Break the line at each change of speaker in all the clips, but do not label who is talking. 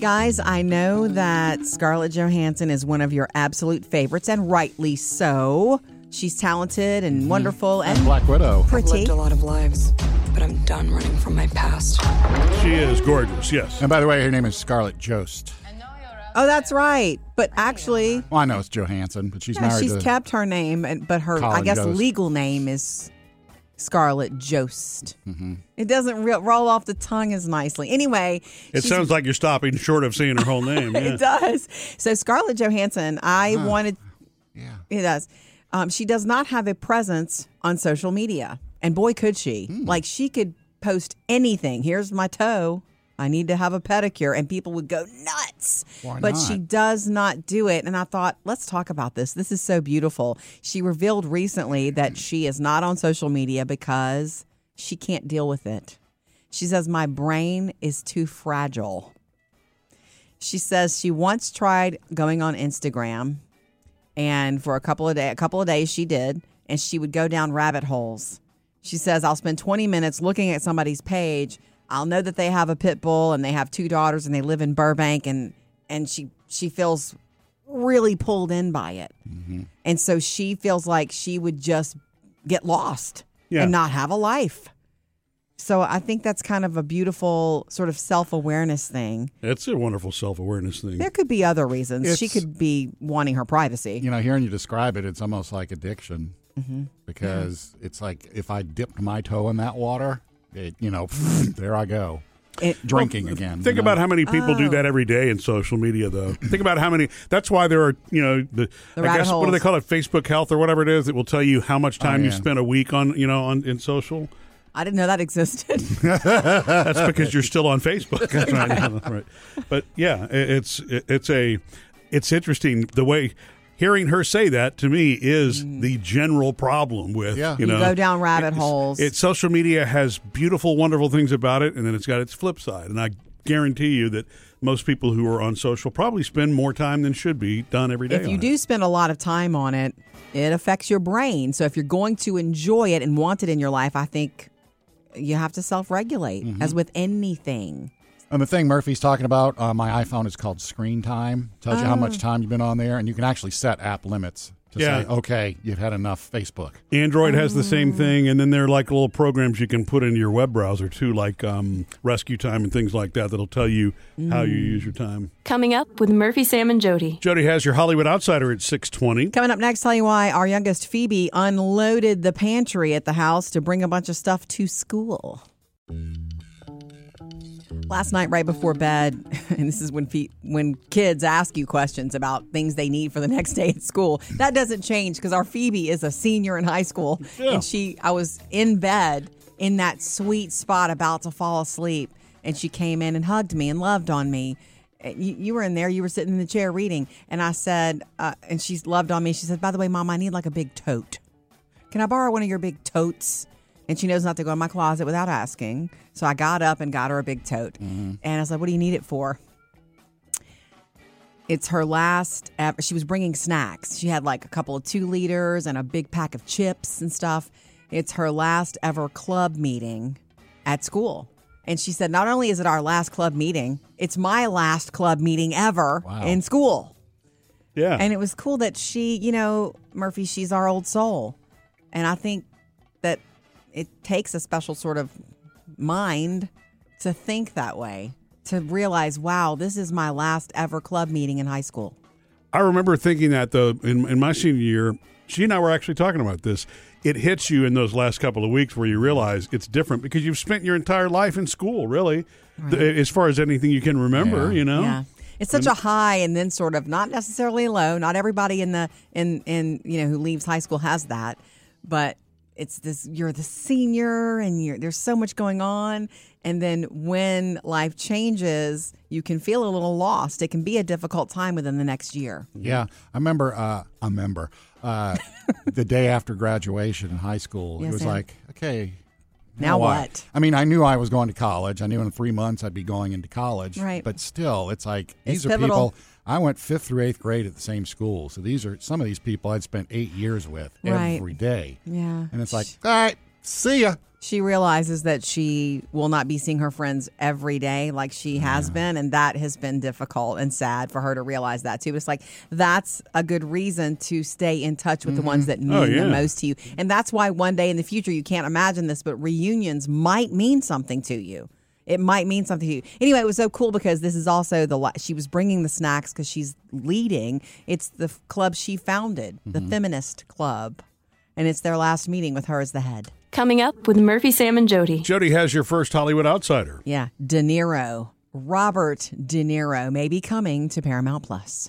Guys, I know that Scarlett Johansson is one of your absolute favorites, and rightly so. She's talented and wonderful and
Black Widow.
pretty.
I've lived a lot of lives, but I'm done running from my past.
She is gorgeous, yes.
And by the way, her name is Scarlett Jost.
Oh, that's right. But actually,
Well, I know it's Johansson, but she's married
she's
to
kept her name, but her, I
Colin
guess,
Jost.
legal name is Scarlett Jost. It doesn't roll off the tongue as nicely. Anyway.
It sounds like you're stopping short of saying her whole name. Yeah.
It does. So Scarlett Johansson,
Yeah.
It does. She does not have a presence on social media. And boy, could she. Like, she could post anything. Here's my toe. I need to have a pedicure. And people would go nuts.
Why
But
not?
she does not do it. And I thought, let's talk about this. This is so beautiful. She revealed recently that she is not on social media because she can't deal with it. She says, my brain is too fragile. She says she once tried going on Instagram. And for a couple of days she did, and she would go down rabbit holes. She says, I'll spend 20 minutes looking at somebody's page. I'll know that they have a pit bull and they have 2 daughters and they live in Burbank, and she feels really pulled in by it. And so she feels like she would just get lost and not have a life. So I think that's kind of a beautiful sort of self-awareness thing.
It's a wonderful self-awareness thing.
There could be other reasons. She
It's-
could be wanting her privacy.
You know, hearing you describe it, it's almost like addiction. Because it's like if I dipped my toe in that water, there I go. Drinking again.
Think about how many people do that every day in social media, though. Think about how many. That's why there are, the I
rabbit
guess, what do they
holes.
call it? Facebook Health or whatever it is. It will tell you how much time you
yeah.
spent a week on, in social.
I didn't know that existed.
That's because you're still on Facebook. Right. But yeah, it's interesting the way. Hearing her say that to me is the general problem with
You go down rabbit holes.
Social media has beautiful, wonderful things about it, and then it's got its flip side. And I guarantee you that most people who are on social probably spend more time than should be done every day.
If you
on
do
it.
spend a lot of time on it, it affects your brain. So if you're going to enjoy it and want it in your life, I think you have to self-regulate, as with anything.
And the thing Murphy's talking about, my iPhone is called Screen Time. Tells you how much time you've been on there, and you can actually set app limits to say, okay, you've had enough Facebook.
Android has the same thing, and then there are like little programs you can put into your web browser too, like Rescue Time and things like that, that'll tell you how you use your time.
Coming up with Murphy, Sam, and Jody.
Jody has your Hollywood Outsider at 6:20.
Coming up next, tell you why our youngest Phoebe unloaded the pantry at the house to bring a bunch of stuff to school. Last night, right before bed, and this is when kids ask you questions about things they need for the next day at school. That doesn't change because our Phoebe is a senior in high school, and I was in bed in that sweet spot about to fall asleep, and she came in and hugged me and loved on me. You were in there. You were sitting in the chair reading, and I said, and she loved on me. She said, "By the way, Mom, I need like a big tote. Can I borrow one of your big totes?" And she knows not to go in my closet without asking. So I got up and got her a big tote. And I was like, what do you need it for? It's her last ever. She was bringing snacks. She had like a couple of 2 liters and a big pack of chips and stuff. It's her last ever club meeting at school. And she said, not only is it our last club meeting, it's my last club meeting ever in school.
Yeah.
And it was cool that she, Murphy, she's our old soul. And I think that it takes a special sort of mind to think that way, to realize, wow, this is my last ever club meeting in high school.
I remember thinking that, though, in my senior year, she and I were actually talking about this. It hits you in those last couple of weeks where you realize it's different because you've spent your entire life in school, really, as far as anything you can remember,
Yeah. It's such a high and then sort of not necessarily low. Not everybody in who leaves high school has that, but it's this, you're the senior and there's so much going on. And then when life changes, you can feel a little lost. It can be a difficult time within the next year.
Yeah. I remember the day after graduation in high school, it was like, okay.
Now what?
I mean, I knew I was going to college. I knew in 3 months I'd be going into college.
Right.
But still, it's like, these are
pivotal.
people. I went 5th through 8th grade at the same school. So these are some of these people I'd spent 8 years with
Right.
every day.
Yeah.
And it's like, all right, see ya.
She realizes that she will not be seeing her friends every day like she has been, and that has been difficult and sad for her to realize that too. But it's like that's a good reason to stay in touch with the ones that mean the most to you. And that's why one day in the future, you can't imagine this, but reunions might mean something to you. It might mean something to you. Anyway, it was so cool because this is also she was bringing the snacks because she's leading. It's the club she founded, the Feminist Club. And it's their last meeting with her as the head.
Coming up with Murphy, Sam, and Jody.
Jody has your first Hollywood outsider.
Yeah, De Niro. Robert De Niro may be coming to Paramount Plus.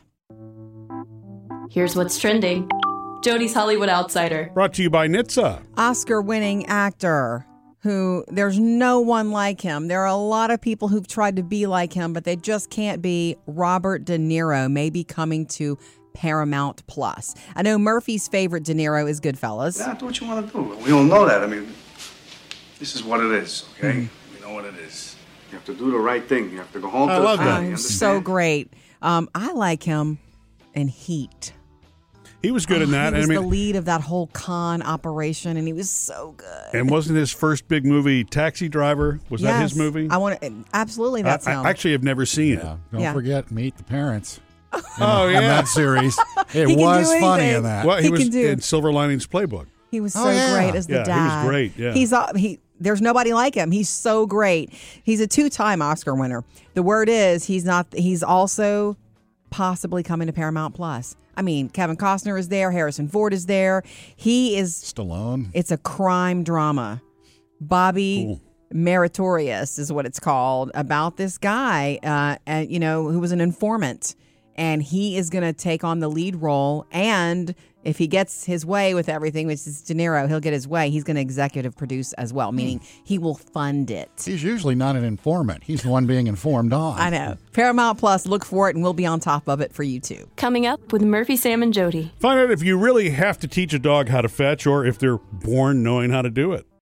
Here's what's trending. Jody's Hollywood Outsider.
Brought to you by NHTSA.
Oscar-winning actor who there's no one like him. There are a lot of people who've tried to be like him, but they just can't be. Robert De Niro may be coming to Paramount Plus. I know Murphy's favorite De Niro is Goodfellas.
Yeah, do what you want to do. We all know that. I mean, this is what it is, okay? We know what it is. You have to do the right thing. You have to go home to the family. You
So
understand?
great. I like him in Heat.
He was good in that.
He was
I
the
mean,
lead of that whole con operation, and he was so good.
and wasn't his first big movie Taxi Driver? Was that his movie?
I want to absolutely. That's him.
I actually have never seen it.
Yeah. Don't
Yeah.
forget Meet the Parents.
Oh,
In
yeah.
that series. It
He can
was
do
funny
anything.
in that.
Well, he
He
was
can do-
in Silver Linings Playbook.
He was so
Oh, yeah.
great as the
Yeah, he was
dad.
great, yeah.
There's nobody like him. He's so great. He's a 2-time Oscar winner. The word is he's also possibly coming to Paramount Plus. I mean, Kevin Costner is there. Harrison Ford is there. He is.
Stallone.
It's a crime drama. Bobby
Cool.
Meritorious is what it's called, about this guy, who was an informant. And he is going to take on the lead role. And if he gets his way with everything, which is De Niro, he'll get his way. He's going to executive produce as well, meaning he will fund it.
He's usually not an informant. He's the one being informed on.
I know. Paramount Plus, look for it, and we'll be on top of it for you, too.
Coming up with Murphy, Sam, and Jody.
Find out if you really have to teach a dog how to fetch or if they're born knowing how to do it.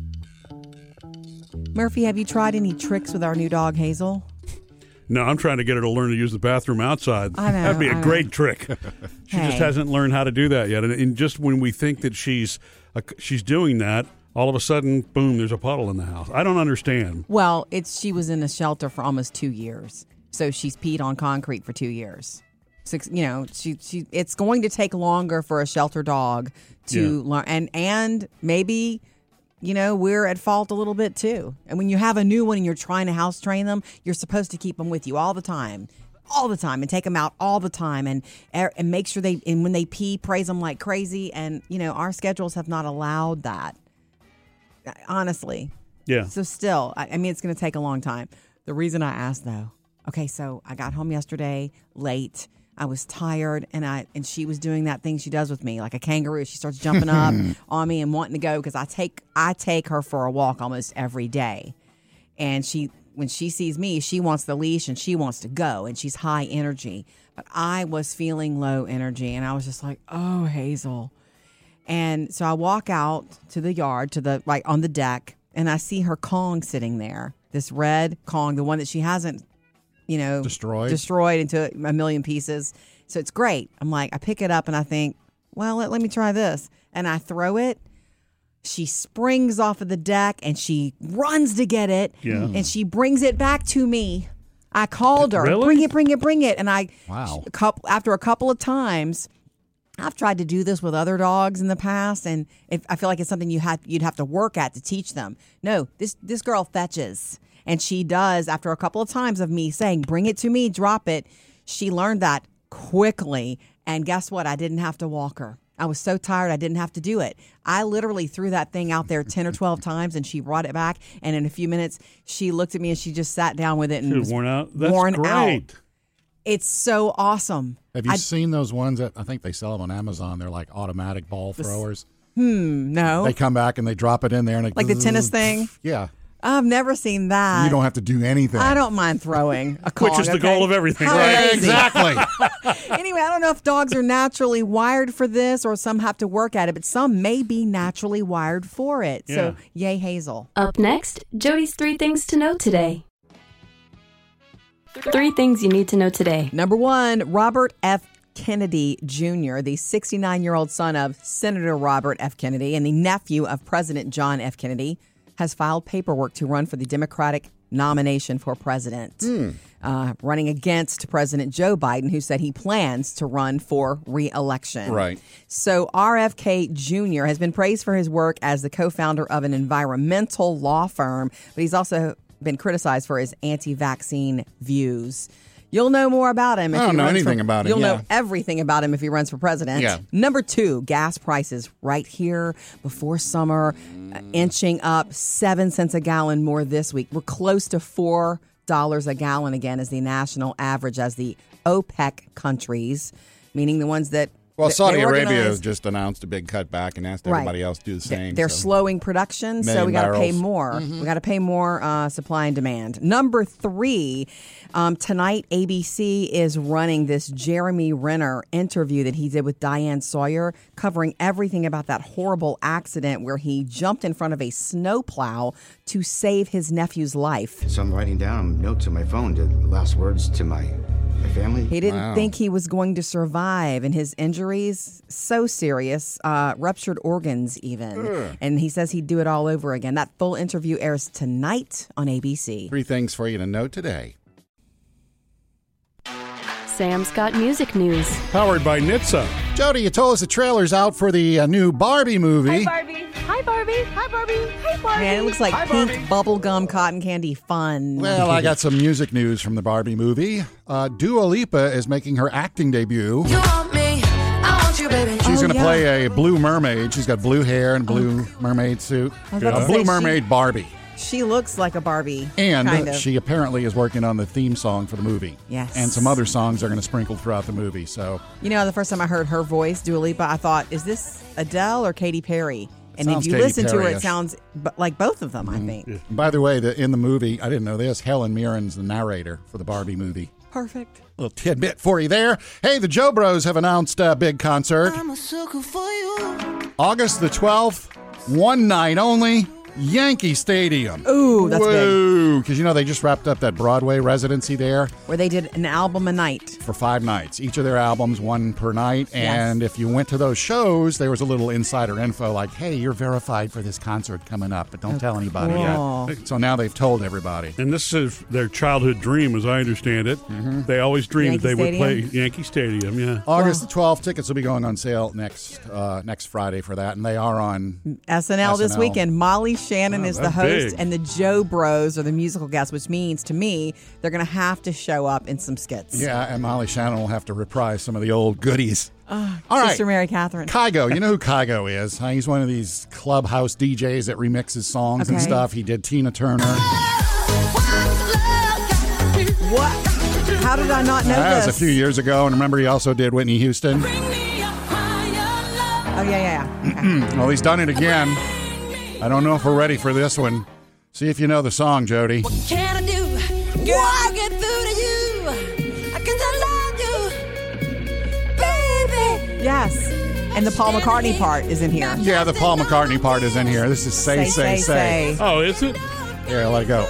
Murphy, have you tried any tricks with our new dog, Hazel?
No, I'm trying to get her to learn to use the bathroom outside.
I know,
That'd be
I
a
know.
great trick. She
Hey.
just hasn't learned how to do that yet. And just when we think that she's doing that, all of a sudden, boom, there's a puddle in the house. I don't understand.
Well, she was in a shelter for almost 2 years. So she's peed on concrete for 2 years. So, it's going to take longer for a shelter dog to learn. And maybe, we're at fault a little bit too. And when you have a new one and you're trying to house train them, you're supposed to keep them with you all the time, and take them out all the time and make sure and when they pee, praise them like crazy. And, our schedules have not allowed that. Honestly.
Yeah.
So still, it's going to take a long time. The reason I asked, though, okay, so I got home yesterday late. I was tired, and she was doing that thing she does with me, like a kangaroo. She starts jumping up on me and wanting to go because I take her for a walk almost every day. And when she sees me, she wants the leash and she wants to go, and she's high energy. But I was feeling low energy, and I was just like, oh, Hazel. And so I walk out to the yard, on the deck, and I see her Kong sitting there, this red Kong, the one that she hasn't, destroyed into a million pieces. So it's great. I'm like, I pick it up and I think, well, let me try this. And I throw it. She springs off of the deck and she runs to get it.
Yeah.
And she brings it back to me. I called her,
Really?
bring it. And
Wow.
After a couple of times, I've tried to do this with other dogs in the past, and I feel like it's something you'd have to work at to teach them. No, this girl fetches, and she does. After a couple of times of me saying, bring it to me, drop it, she learned that quickly. And guess what? I didn't have to walk her. I was so tired I didn't have to do it. I literally threw that thing out there 10 or 12 times, and she brought it back. And in a few minutes, she looked at me and she just sat down with it and
She was
was
worn out. That's
worn
great.
out. It's so awesome.
Have you seen those ones that I think they sell them on Amazon? They're like automatic ball throwers.
No.
They come back and they drop it in there. And it
Like the tennis thing?
Yeah.
I've never seen that.
You don't have to do anything.
I don't mind throwing a Kong.
Which is the
okay?
goal of everything,
How
right?
lazy.
Exactly.
Anyway, I don't know if dogs are naturally wired for this or some have to work at it, but some may be naturally wired for it. So, yay, Hazel.
Up next, Jody's 3 things to know today. 3 things you need to know today.
Number 1, Robert F. Kennedy Jr., the 69-year-old son of Senator Robert F. Kennedy and the nephew of President John F. Kennedy, has filed paperwork to run for the Democratic nomination for president, running against President Joe Biden, who said he plans to run for re-election.
Right.
So RFK Jr. has been praised for his work as the co-founder of an environmental law firm, but he's also been criticized for his anti-vaccine views. You'll know more about him.
I don't know anything about him.
You'll know everything about him if he runs for president.
Yeah.
Number 2, gas prices right here before summer, inching up 7 cents a gallon more this week. We're close to $4 a gallon again as the national average, as the OPEC countries, meaning the ones that
Well, Saudi
they
Arabia
organize-
just announced a big cutback and asked everybody else to do the same.
They're
so.
slowing production, so
Million
we got to pay
barrels.
more. We got to pay more supply and demand. Number 3, tonight ABC is running this Jeremy Renner interview that he did with Diane Sawyer, covering everything about that horrible accident where he jumped in front of a snowplow to save his nephew's life.
So I'm writing down notes on my phone, the last words to my family.
He didn't think he was going to survive, and his injuries, so serious, ruptured organs even. And he says he'd do it all over again. That full interview airs tonight on ABC.
3 things for you to know today.
Sam's got music news.
Powered by NHTSA.
Jody, you told us the trailer's out for the new Barbie movie.
Barbie. Hi, Barbie. Hi, Barbie. Hi, Barbie.
Man, it looks like pink bubblegum cotton candy fun.
Well, I got some music news from the Barbie movie. Dua Lipa is making her acting debut.
You want me. I want you, baby.
She's going to
yeah.
play a blue mermaid. She's got blue hair and blue mermaid suit.
I was about to
A blue
say,
mermaid Barbie.
She looks like a Barbie.
And
kind of.
she apparently is working on the theme song for the movie.
Yes.
And some other songs are going to sprinkle throughout the movie. So
You know, the first time I heard her voice, Dua Lipa, I thought, is this Adele or Katy Perry? And
Sounds
if you
Katy
listen to her, it
Perry-ish.
sounds like both of them, I think.
by the way, in the movie, I didn't know this, Helen Mirren's the narrator for the Barbie movie.
Perfect.
Little tidbit for you there. Hey, the Joe Bros have announced a big concert.
I'm a sucker for you.
August the 12th, one night only, Yankee Stadium.
Ooh, that's big.
Because, you know, they just wrapped up that Broadway residency there
Where they did an album a night.
for 5 nights. Each of their albums, one per night. And if you went to those shows, there was a little insider info like, hey, you're verified for this concert coming up, but don't tell anybody
cool.
yet. So now they've told everybody.
And this is their childhood dream, as I understand it. They always dreamed
Yankee
that they would play
Stadium?
Yankee Stadium, yeah.
August the 12th, tickets will be going on sale next Friday for that, and they are on
SNL this
SNL.
weekend. Molly Shannon
Wow,
is the
that's
host,
big.
and the Joe Bros are the musical guests, which means to me they're going to have to show up in some skits.
Yeah, and Molly Shannon will have to reprise some of the old goodies. All right,
Sister Mary Catherine.
Kygo. You know who Kygo is? He's one of these clubhouse DJs that remixes songs and
Okay.
stuff. He did Tina Turner.
What? How did I not know
That was
this?
a few years ago, and remember he also did Whitney Houston.
Oh, yeah. Okay.
Well, he's done it again. I don't know if we're ready for this one. See if you know the song, Jody.
Can I do? Girl, I get through to you. Cause I love you. Baby.
Yes. And the Paul McCartney part is in here.
Yeah, the Paul McCartney part is in here. This is Say, Say, Say.
Oh, is it?
Here, let it go.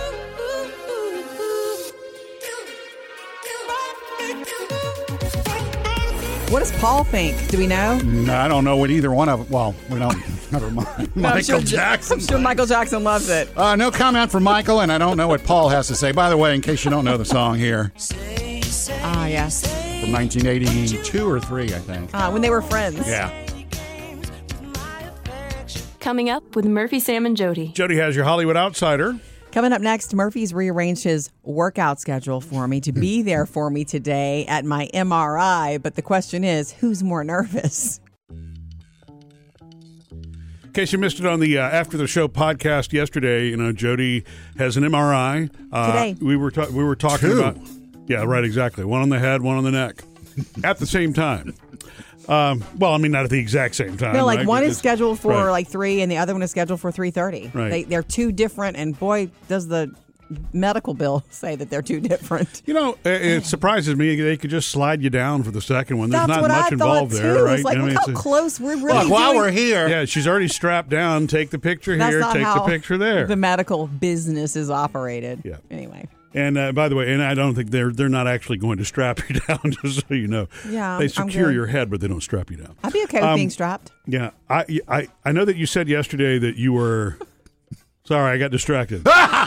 What does Paul think? Do we know?
No, I don't know what either one of them. Well, we don't. Never mind. Michael Jackson.
I'm sure Michael Jackson loves it.
No comment from Michael, and I don't know what Paul has to say. By the way, in case you don't know the song here,
Ah, yes.
from 1982 or 3, I think.
When they were friends.
Yeah.
Coming up with Murphy, Sam, and Jody.
Jody has your Hollywood Outsider.
Coming up next, Murphy's rearranged his workout schedule for me to be there for me today at my MRI. But the question is, who's more nervous?
In case you missed it on the After the Show podcast yesterday, you know, Jody has an MRI.
Today.
We were talking
2.
about... Yeah, right, exactly. One on the head, one on the neck. At the same time. Well, I mean, not at the exact same time.
No, like
right?
one is
It's-
scheduled for
right.
like 3 and the other one is scheduled for 3:30.
Right.
They're two different, and boy, does the medical bill say that they're two different.
You know, it surprises me they could just slide you down for the second one. There's
That's
not
what
much
I thought
involved
too.
there, right?
It's like,
I mean,
look how
it's a-
close we're really
Look, while
doing.
we're here,
Yeah, she's already strapped down. Take the picture
That's
here.
not
Take
how
the picture there.
the medical business is operated.
Yeah.
Anyway.
And by the way, and I don't think they're not actually going to strap you down, just so you know.
Yeah,
they
I'm
secure
good.
your head, but they don't strap you down.
I'd be okay with being strapped.
Yeah, I know that you said yesterday that you were Sorry, I got distracted.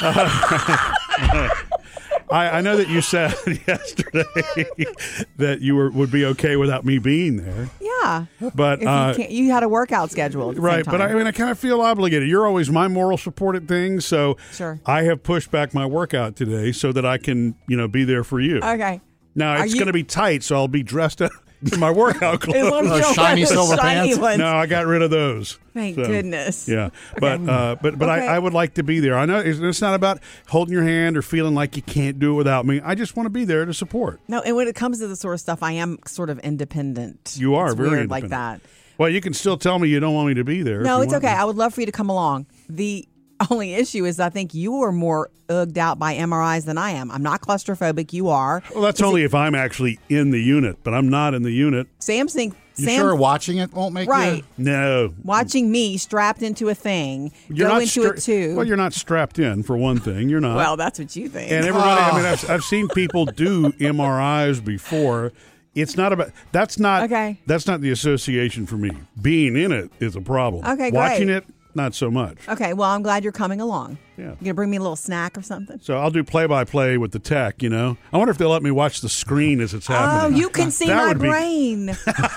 I know that you said yesterday that you would be okay without me being there.
Yeah.
But
you had a workout schedule. At the
right,
same
but
time.
I kind of feel obligated. You're always my moral support at things, so
Sure.
I have pushed back my workout today so that I can, be there for you.
Okay.
Now, it's going to be tight, so I'll be dressed up in my workout clothes.
As long as you don't
shiny
wear the
silver
shiny
pants?
ones.
No, I got rid of those.
Thank goodness.
Yeah, but
Okay.
I would like to be there. I know it's not about holding your hand or feeling like you can't do it without me. I just want to be there to support.
No, and when it comes to this sort of stuff, I am sort of independent.
You are
It's
very
weird
independent.
like that.
Well, you can still tell me you don't want me to be there.
No,
if you
it's
want
okay.
me.
I would love for you to come along. The only issue is I think you are more ugged out by MRIs than I am. I'm not claustrophobic. You are.
Well, that's only if I'm actually in the unit, but I'm not in the unit.
Sam's
You sure watching it won't make
right.
you?
No.
Watching me strapped into a thing,
You're
go
not
into it too.
Well, you're not strapped in, for one thing. You're not.
Well, that's what you think.
And everybody, I mean, I've seen people do MRIs before. It's not about, that's not the association for me. Being in it is a problem.
Okay,
Watching
great.
it, not so much.
Okay, well, I'm glad you're coming along.
Yeah.
You gonna bring me a little snack or something?
So I'll do play-by-play with the tech, I wonder if they'll let me watch the screen as it's
Oh,
happening.
you can see
That
my
would be-
brain.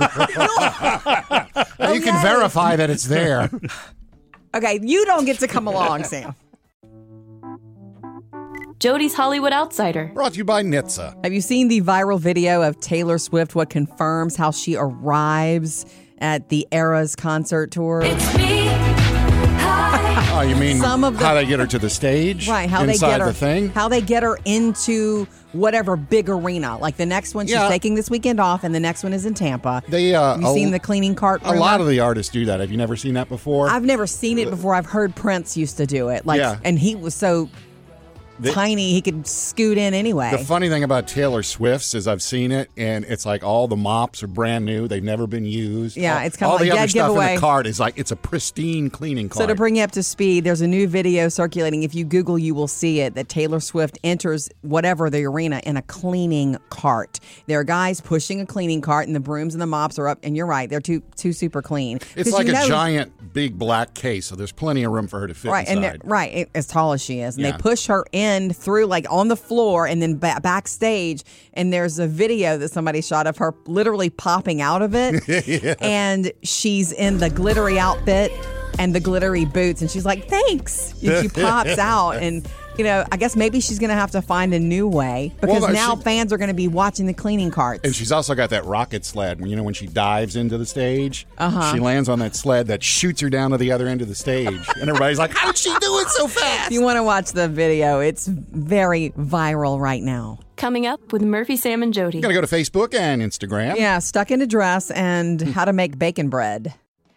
You can verify that it's there.
Okay, you don't get to come along, Sam.
Jody's Hollywood Outsider.
Brought to you by NHTSA.
Have you seen the viral video of Taylor Swift, what confirms how she arrives at the Eras concert tour?
It's me. Hi.
Oh, you mean
Some of the-
how they get her to the stage?
Right, how
inside
they get her
the thing?
how they get her into whatever big arena. Like the next one she's
Yeah.
taking this weekend off and the next one is in Tampa.
They
Have you seen the cleaning cart
A
rumor?
lot of the artists do that. Have you never seen that before?
I've never seen it before. I've heard Prince used to do it. Like
Yeah.
and he was so tiny he could scoot in anyway.
The funny thing about Taylor Swift's is I've seen it, and it's like all the mops are brand new. They've never been used.
Yeah,
All-
it's kinda
all
like
the other
dead
stuff
giveaway.
in the cart is like it's a pristine cleaning cart.
So to bring you up to speed, there's a new video circulating. If you Google, you will see it, that Taylor Swift enters whatever the arena in a cleaning cart. There are guys pushing a cleaning cart, and the brooms and the mops are up. And you're right, they're too super clean.
it's
'Cause
like
you
a
know-
giant big black case, so there's plenty of room for her to fit
right, and
inside.
as tall as she is, and
Yeah.
they push her in through like on the floor, and then backstage. And there's a video that somebody shot of her literally popping out of it, and she's in the glittery outfit and the glittery boots, and she's like, "Thanks." And she pops out, and I guess maybe she's going to have to find a new way because
Well,
now
she-
fans are going to be watching the cleaning carts.
And she's also got that rocket sled. When she dives into the stage, she lands on that sled that shoots her down to the other end of the stage. And everybody's like, how'd she do it so fast?
If you want to watch the video, it's very viral right now.
Coming up with Murphy, Sam, and Jody.
You got to go to Facebook and Instagram.
Yeah, stuck in a dress and how to make bacon bread.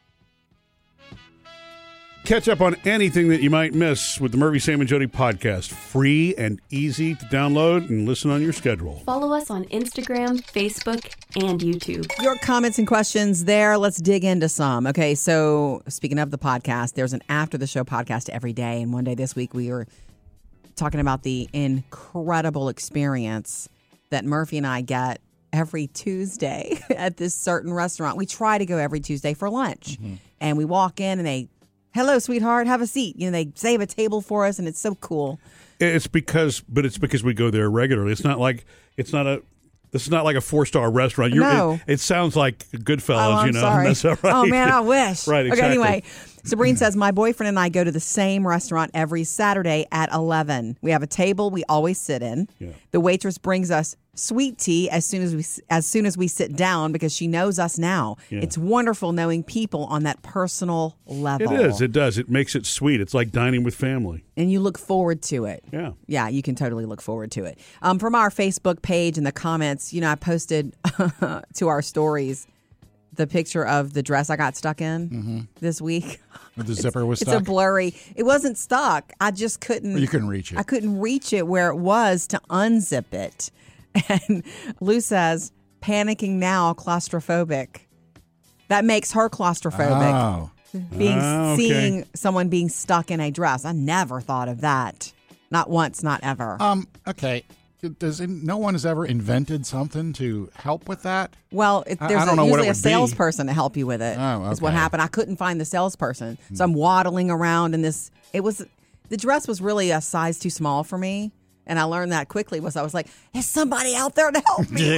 Catch up on anything that you might miss with the Murphy, Sam, and Jody podcast. Free and easy to download and listen on your schedule.
Follow us on Instagram, Facebook, and YouTube.
Your comments and questions there. Let's dig into some. Okay, so speaking of the podcast, there's an after the show podcast every day. And one day this week we were talking about the incredible experience that Murphy and I get every Tuesday at this certain restaurant. We try to go every Tuesday for lunch. And we walk in and they, "Hello, sweetheart, have a seat." They save a table for us and it's so cool.
It's because we go there regularly. This is not like a 4-star restaurant.
No.
It sounds like Goodfellas,
Oh, I'm sorry.
That's all right.
Oh, man, I wish.
Right, exactly.
Okay, anyway, Sabrine says, my boyfriend and I go to the same restaurant every Saturday at 11. We have a table we always sit in.
Yeah.
The waitress brings us sweet tea as soon as we sit down because she knows us now.
Yeah.
It's wonderful knowing people on that personal level.
It is. It does. It makes it sweet. It's like dining with family.
And you look forward to it.
Yeah.
Yeah, you can totally look forward to it. From our Facebook page and the comments, I posted to our stories the picture of the dress I got stuck in this week.
The zipper was
It's
stuck.
a blurry. It wasn't stuck. I just couldn't.
You couldn't reach it.
I couldn't reach it where it was to unzip it. And Lou says, panicking now, claustrophobic. That makes her claustrophobic.
Oh.
Okay.
Seeing someone being stuck in a dress. I never thought of that. Not once, not ever.
Okay. No one has ever invented something to help with that?
Well,
I
there's
don't know what
usually
it
a
would be.
salesperson to help you with it.
Oh,
Is what
okay.
happened. I couldn't find the salesperson, so I'm waddling around in this. It was The dress was really a size too small for me. And I learned that quickly I was like, is somebody out there to help me?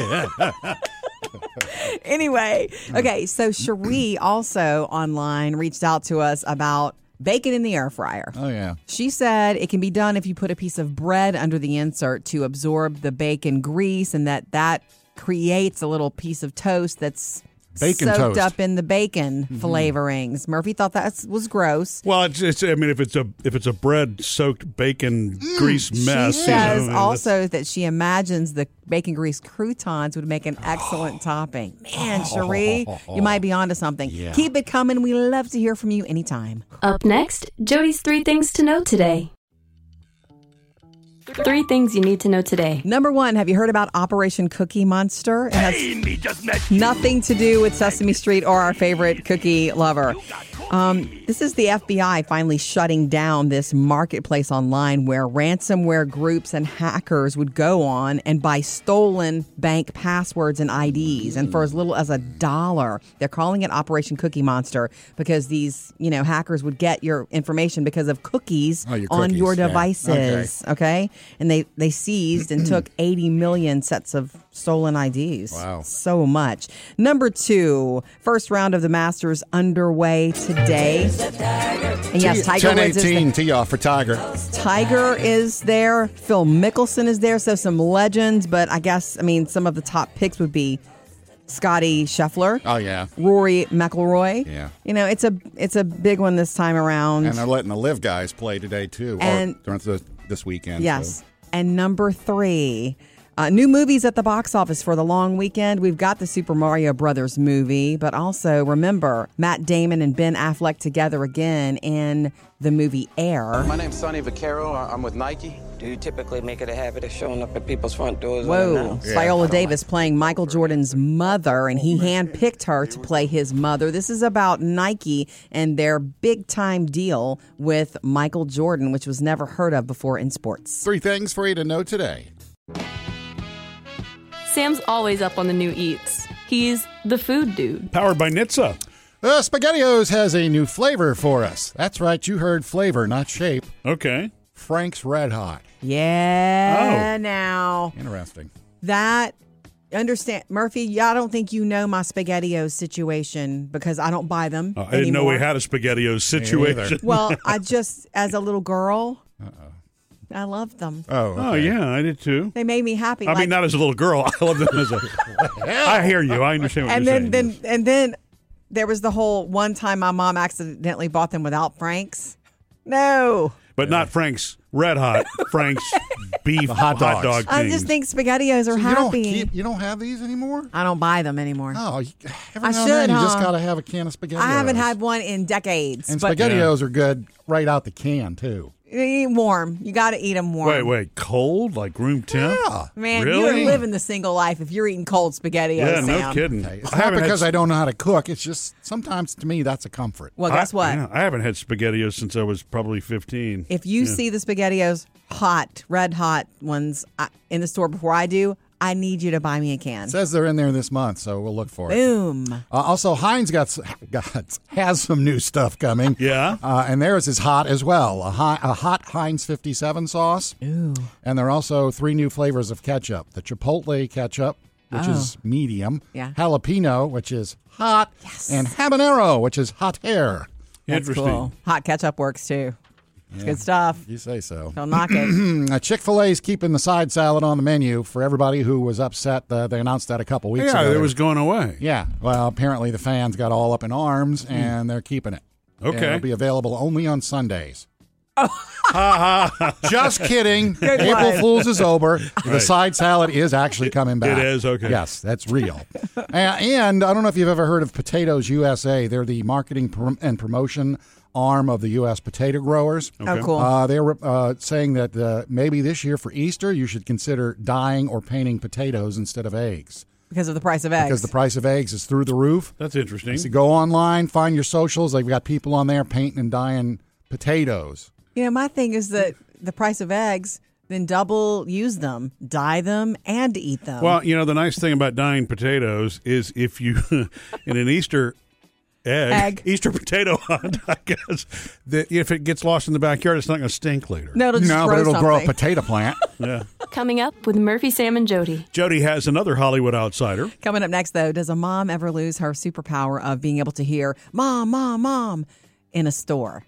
Anyway, okay, so Cherie also online reached out to us about bacon in the air fryer.
Oh, yeah.
She said it can be done if you put a piece of bread under the insert to absorb the bacon grease, and that creates a little piece of toast that's
Bacon
soaked
toast.
up in the bacon flavorings. Murphy thought that was gross.
Well, it's I mean, if it's a bread soaked bacon grease mess.
She
you know,
says
I mean,
also that she imagines the bacon grease croutons would make an excellent topping. Man, Cherie, you might be onto something.
Yeah.
Keep it coming. We love to hear from you anytime.
Up next, Jody's 3 things to know today. 3 things you need to know today.
Number 1, have you heard about Operation Cookie Monster? It has nothing to do with Sesame Street or our favorite cookie lover. This is the FBI finally shutting down this marketplace online where ransomware groups and hackers would go on and buy stolen bank passwords and IDs. And for as little as $1, they're calling it Operation Cookie Monster because these, hackers would get your information because of cookies
your
on
cookies,
your
yeah.
devices. Okay. And they seized and took 80 million sets of stolen IDs.
Wow.
So much. Number 2, first round of the Masters underway today. And yes, Tiger Woods is
10-18 tee off for Tiger.
Tiger is there. Phil Mickelson is there. So some legends, but some of the top picks would be Scotty Scheffler.
Oh, yeah.
Rory McIlroy.
Yeah.
It's a big one this time around.
And they're letting the live guys play today, too.
And-
or during this weekend.
Yes.
So.
And number 3, new movies at the box office for the long weekend. We've got the Super Mario Brothers movie, but also remember Matt Damon and Ben Affleck together again in the movie Air.
My name's Sonny Vaccaro. I'm with Nike.
Do you typically make it a habit of showing up at people's front doors?
Whoa. Viola Davis playing Michael Jordan's mother, and he handpicked her to play his mother. This is about Nike and their big-time deal with Michael Jordan, which was never heard of before in sports.
3 things for you to know today.
Sam's always up on the new eats. He's the food dude.
Powered by Nitsa.
SpaghettiOs has a new flavor for us. That's right, you heard flavor, not shape.
Okay.
Frank's Red Hot.
Yeah,
Oh.
now.
Interesting.
That, understand, Murphy, I don't think you know my SpaghettiOs situation because I don't buy them
I didn't know
anymore.
we had a SpaghettiOs situation.
Well, I just, as a little girl, I loved them.
Oh, okay.
Oh, yeah, I did too.
They made me happy.
I mean, not as a little girl. I love them as a. I hear you. I understand what
and
you're
then,
saying.
and then there was the whole one time my mom accidentally bought them without Frank's. No.
But not Frank's Red Hot, Frank's beef
hot dogs.
dog
I
things.
just think SpaghettiOs are
So
happy.
you don't have these anymore?
I don't buy them anymore.
Oh, every
I
now and then
should,
you just
huh?
got to have a can of SpaghettiOs.
I haven't had one in decades.
And
but
SpaghettiOs are good right out the can, too.
you eat warm. You got to eat them warm.
Wait, cold? Like room temp?
Yeah.
Man,
Really?
you're living the single life if you're eating cold SpaghettiOs,
Yeah, no
Sam.
kidding.
It's
I
not
haven't
because
had,
I don't know how to cook. It's just sometimes to me that's a comfort.
Well, guess what?
I haven't had SpaghettiOs since I was probably 15.
If you see the SpaghettiOs hot, red hot ones in the store before I do, I need you to buy me a can.
It says they're in there this month, so we'll look for it.
Boom.
Also, Heinz has some new stuff coming.
Yeah?
And theirs is hot as well. A hot Heinz 57 sauce.
Ooh.
And there are also 3 new flavors of ketchup. The Chipotle ketchup, which is medium.
Yeah.
Jalapeno, which is hot.
Yes.
And habanero, which is hot hair.
That's
Interesting.
cool. Hot ketchup works too. It's good stuff.
You say so.
Don't knock it.
Chick-fil-A's keeping the side salad on the menu for everybody who was upset. They announced that a couple weeks ago.
Yeah, it was going away.
Yeah. Well, apparently the fans got all up in arms, and they're keeping it.
Okay.
And it'll be available only on Sundays. Just kidding.
Good
April
one.
Fool's is over. The
Right.
side salad is actually coming back.
It is? Okay.
Yes, that's real. And I don't know if you've ever heard of Potatoes USA. They're the marketing and promotion arm of the U.S. potato growers.
Oh, cool.
They're saying that maybe this year for Easter you should consider dyeing or painting potatoes instead of eggs.
Because of the price of eggs.
Because the price of eggs is through the roof.
That's interesting.
So go online, find your socials. They've got people on there painting and dyeing potatoes.
My thing is that the price of eggs, then double use them, dye them, and eat them.
Well, the nice thing about dyeing potatoes is if you, in an Easter
Egg.
Easter potato hunt, I guess. If it gets lost in the backyard, it's not going to stink later.
No, it'll just
but it'll grow a
something.
potato plant.
Yeah.
Coming up with Murphy, Sam, and Jody.
Jody has another Hollywood outsider.
Coming up next, though, does a mom ever lose her superpower of being able to hear "mom, mom, mom" in a store?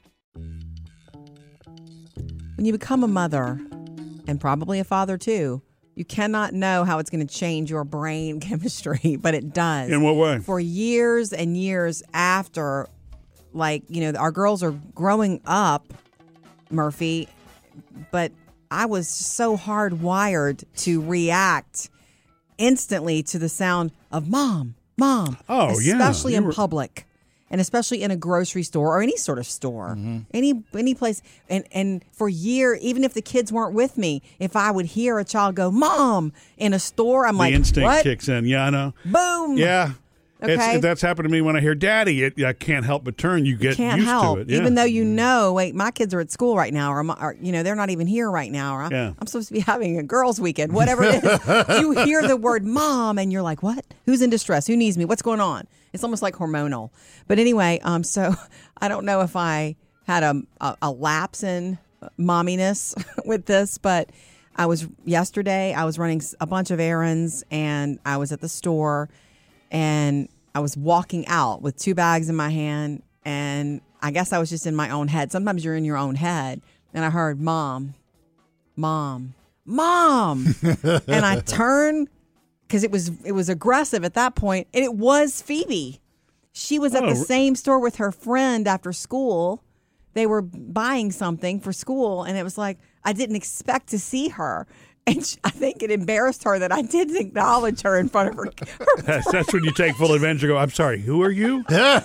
When you become a mother, and probably a father too, you cannot know how it's going to change your brain chemistry, but it does.
In what way?
For years and years after, our girls are growing up, Murphy, but I was so hardwired to react instantly to the sound of mom,
Oh, yeah.
especially in public. And especially in a grocery store or any sort of store, any place. And for years, even if the kids weren't with me, if I would hear a child go, "Mom," in a store, I'm like,
the instinct
what?
kicks in. Yeah, I know.
Boom.
Yeah.
Okay.
That's happened to me when I hear "Daddy." I can't help but turn. You get
Can't
used
help,
to it. Yeah.
even though wait, my kids are at school right now, or they're not even here right now, or I'm supposed to be having a girls' weekend, whatever it is. You hear the word "mom" and you're like, "What? Who's in distress? Who needs me? What's going on?" It's almost like hormonal. But anyway, so I don't know if I had a lapse in momminess with this, but yesterday I was running a bunch of errands and I was at the store and I was walking out with 2 bags in my hand, and I guess I was just in my own head. Sometimes you're in your own head, and I heard "mom, mom, mom," and I turned because it was aggressive at that point, and it was Phoebe. She was at the same store with her friend after school. They were buying something for school, and it was like I didn't expect to see her. And I think it embarrassed her that I didn't acknowledge her in front of her.
That's when you take full advantage and go, "I'm sorry, who are you?"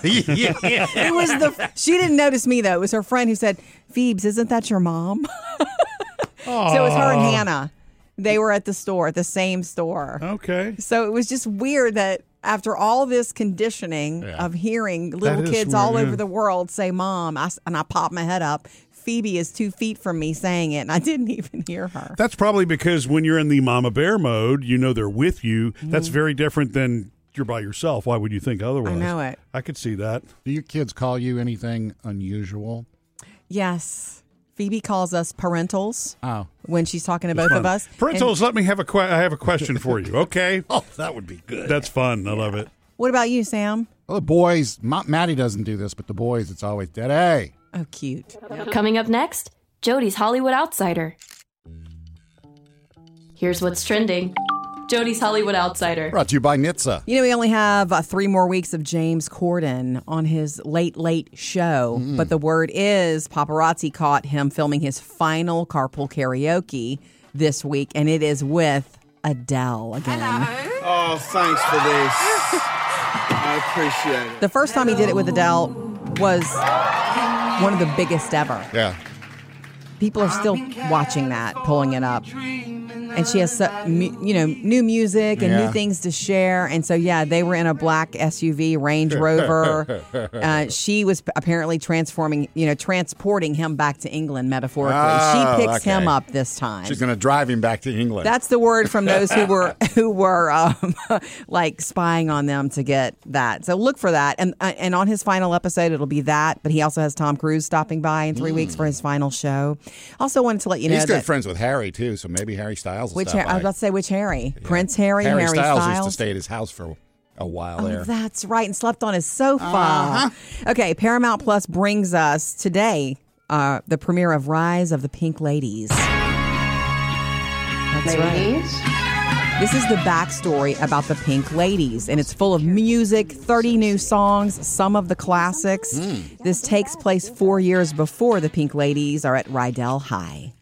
It was she didn't notice me, though. It was her friend who said, "Phoebes, isn't that your mom?" So it was her and Hannah. They were at the store, at the same store.
Okay.
So it was just weird that after all this conditioning of hearing little kids all over the world say "mom," and I popped my head up, Phoebe is 2 feet from me saying it, and I didn't even hear her.
That's probably because when you're in the mama bear mode, they're with you. That's very different than you're by yourself. Why would you think otherwise?
I know it.
I could see that.
Do your kids call you anything unusual?
Yes. Phoebe calls us parentals when she's talking to both
fun.
of us.
Parentals, let me have I have a question for you, okay?
Oh, that would be good.
That's fun. I love it.
What about you, Sam?
Well, the boys, Maddie doesn't do this, but the boys, it's always "Daddy."
Oh, cute.
Coming up next, Jody's Hollywood Outsider. Here's what's trending. Jody's Hollywood Outsider.
Brought to you by Nitsa.
We only have 3 more weeks of James Corden on his Late Show. But the word is paparazzi caught him filming his final carpool karaoke this week, and it is with Adele again.
Hello. Oh, thanks for this. I appreciate it.
The first time he did it with Adele was one of the biggest ever.
Yeah.
People are still watching that, pulling it up. And she has, new music and new things to share. And so, they were in a black SUV, Range Rover. She was apparently transporting him back to England, metaphorically. She picks him up this time.
She's going to drive him back to England.
That's the word from those who were spying on them to get that. So look for that. And on his final episode, it'll be that. But he also has Tom Cruise stopping by in 3 weeks for his final show. Also wanted to let you know
he's good friends with Harry, too. So maybe Harry Styles.
I was about to say which Harry? Yeah. Prince Harry?
Harry Styles used to stay at his house for a while there.
That's right, and slept on his sofa. Okay, Paramount Plus brings us today the premiere of Rise of the Pink Ladies. That's right. This is the backstory about the Pink Ladies, and it's full of music, 30 new songs, some of the classics. This takes place 4 years before the Pink Ladies are at Rydell High.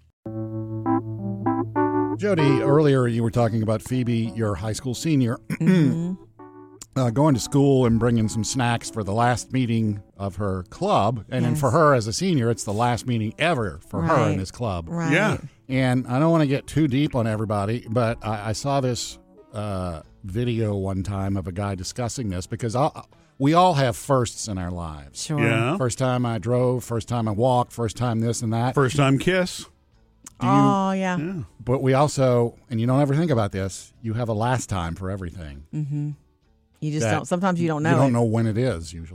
Jody, earlier you were talking about Phoebe, your high school senior, going to school and bringing some snacks for the last meeting of her club. And then for her as a senior, it's the last meeting ever for her in this club.
Right.
Yeah.
And I don't want to get too deep on everybody, but I saw this video one time of a guy discussing this because we all have firsts in our lives.
Sure.
Yeah.
First time I drove, first time I walked, first time this and that.
First time kiss.
Yeah.
But we also, and you don't ever think about this, you have a last time for everything.
You just don't. Sometimes you don't know.
You don't know when it is usually.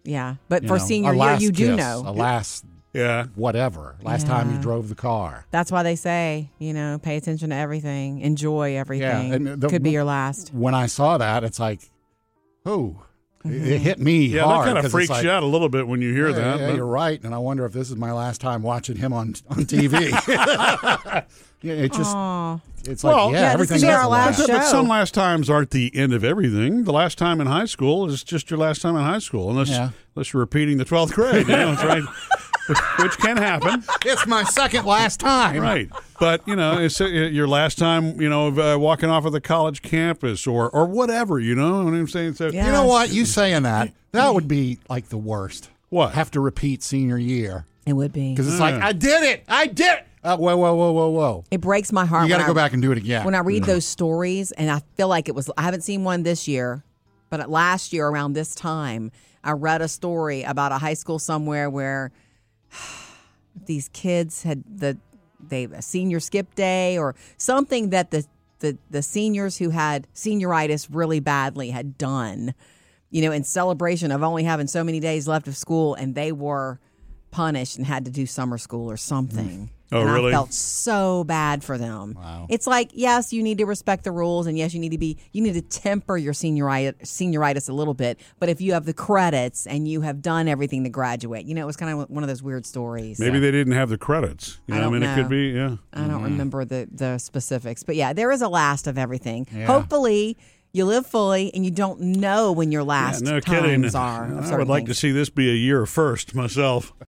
Yeah, but
You
for
know,
senior
a
year,
last
you do
kiss,
know.
a last whatever. Last time you drove the car.
That's why they say, pay attention to everything, enjoy everything.
Yeah, and
Could be your last.
When I saw that, it's like, oh, it hit me
Yeah,
hard.
that kind of
'cause
freaks
it's like,
you out a little bit when you hear that.
Yeah,
but-
you're right. And I wonder if this is my last time watching him on TV. Yeah, it just, it's like,
Well,
this
everything
could be
has
our
a
last
last.
But
show.
some last times aren't the end of everything. The last time in high school is just your last time in high school, unless you're repeating the 12th grade. That's right. Which can happen.
It's my second last time.
Right. But, it's your last time, walking off of the college campus or whatever, you know what I'm saying? So,
Yeah.
You know what? You saying that would be like the worst.
What?
Have to repeat senior year.
It would be.
Because it's like, I did it. Whoa.
It breaks my heart.
You got to
when
go back and do it again.
When I read those stories, and I feel like I haven't seen one this year, but last year around this time, I read a story about a high school somewhere where these kids had a senior skip day or something that the seniors who had senioritis really badly had done, in celebration of only having so many days left of school, and they were punished and had to do summer school or something.
Oh,
and
really?
I felt so bad for them.
Wow.
It's like, yes, you need to respect the rules, and yes, you need to temper your senioritis a little bit. But if you have the credits and you have done everything to graduate, it was kind of one of those weird stories.
Maybe they didn't have the credits.
I don't
it could
know.
be, yeah.
I don't remember the specifics, but yeah, there is a last of everything.
Yeah.
Hopefully, you live fully and you don't know when your last
No kidding.
times are. of
I would
certain
like to
things.
see this be a year first myself.